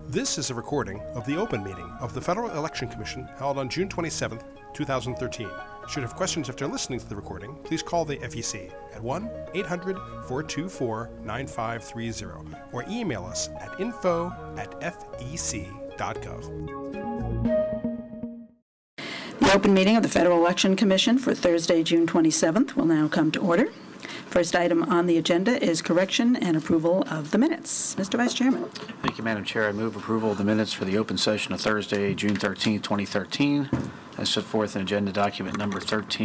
This is a recording of the open meeting of the Federal Election Commission held on June 27, 2013. Should you have questions after listening to the recording, please call the FEC at 1-800-424-9530 or email us at info@fec.gov. The open meeting of the Federal Election Commission for Thursday, June 27th will now come to order. First item on the agenda is correction and approval of the minutes. Mr. Vice Chairman. Thank you, Madam Chair. I move approval of the minutes for the open session of Thursday, June 13, 2013, as set forth in agenda document number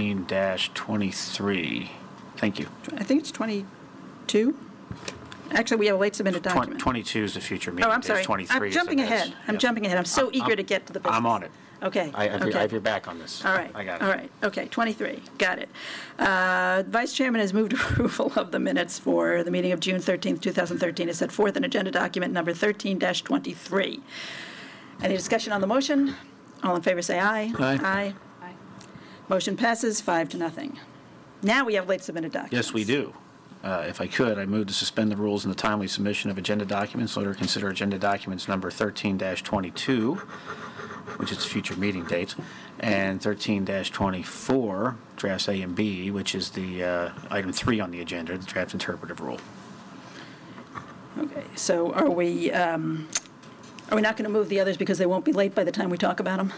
13-23. Thank you. I think it's 22. Actually, we have a late submitted document. 22 is the future meeting. Oh, I'm sorry. 23 I'm jumping ahead. I'm jumping ahead. I'm so eager to get to the business. I'm on it. Okay. I have your back on this. All right. I got it. All right. Okay, 23. Got it. Vice Chairman has moved approval of the minutes for the meeting of June 13th, 2013, as set forth in agenda document number 13-23. Any discussion on the motion? All in favor say aye. Aye. Aye. Motion passes 5-0. Now we have late submitted documents. Yes, we do. If I could, I move to suspend the rules in the timely submission of agenda documents in order to consider agenda documents number 13-22, which is future meeting dates, and 13-24, drafts A and B, which is the item 3 on the agenda, the draft interpretive rule. Okay, so are we not going to move the others because they won't be late by the time we talk about them?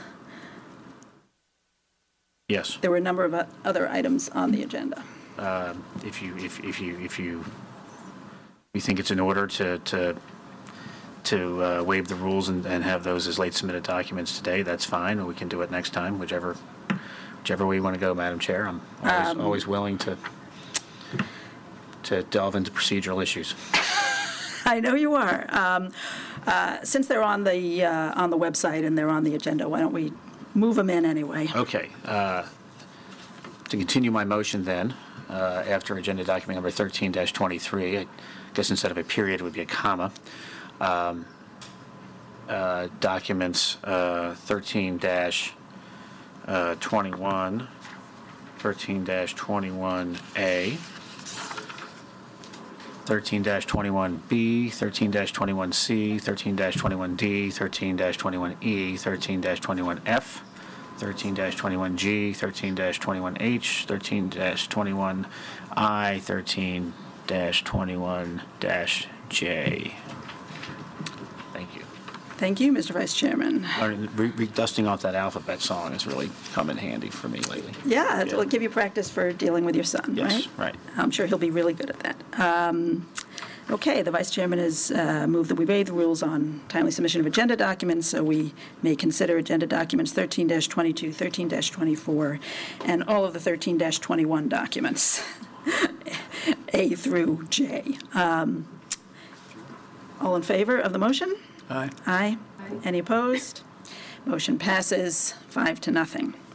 Yes. There were a number of other items on the agenda. If you think it's in order to waive the rules and have those as late submitted documents today, that's fine, or we can do it next time, whichever way you want to go, Madam Chair. I'm always willing to delve into procedural issues. I know you are. Since they're on the website and they're on the agenda, why don't we move them in anyway? Okay. To continue my motion then, after agenda document number 13-23, I guess instead of a period it would be a comma. Documents 13-21, 13-21A, 13-21B, 13-21C, 13-21D, 13-21E, 13-21F, 13-21G, 13-21H, 13-21I, 13-21-J. Thank you. Thank you, Mr. Vice Chairman. Dusting off that alphabet song has really come in handy for me lately. Yeah, it'll give you practice for dealing with your son, right? Yes, right. I'm sure he'll be really good at that. Okay, the Vice Chairman has moved that we waive the rules on timely submission of agenda documents, so we may consider agenda documents 13-22, 13-24, and all of the 13-21 documents, A through J. All in favor of the motion? Aye. Aye. Any opposed? Motion passes 5-0.